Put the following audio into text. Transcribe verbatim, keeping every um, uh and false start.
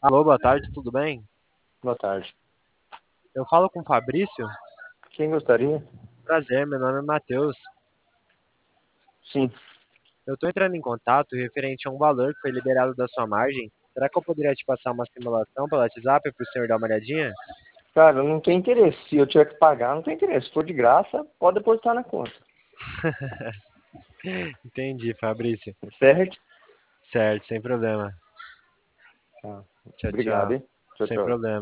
Alô, boa tarde, tudo bem? Boa tarde. Eu falo com o Fabrício. Quem gostaria? Prazer, meu nome é Matheus. Sim. Eu estou entrando em contato referente a um valor que foi liberado da sua margem. Será que eu poderia te passar uma simulação pelo WhatsApp para o senhor dar uma olhadinha? Cara, eu não tenho interesse. Se eu tiver que pagar, não tem interesse. Se for de graça, pode depositar na conta. Entendi, Fabrício. Certo? Certo, sem problema. Tá. Tchau, Obrigado, tchau. hein? Tchau, Sem tchau. problema.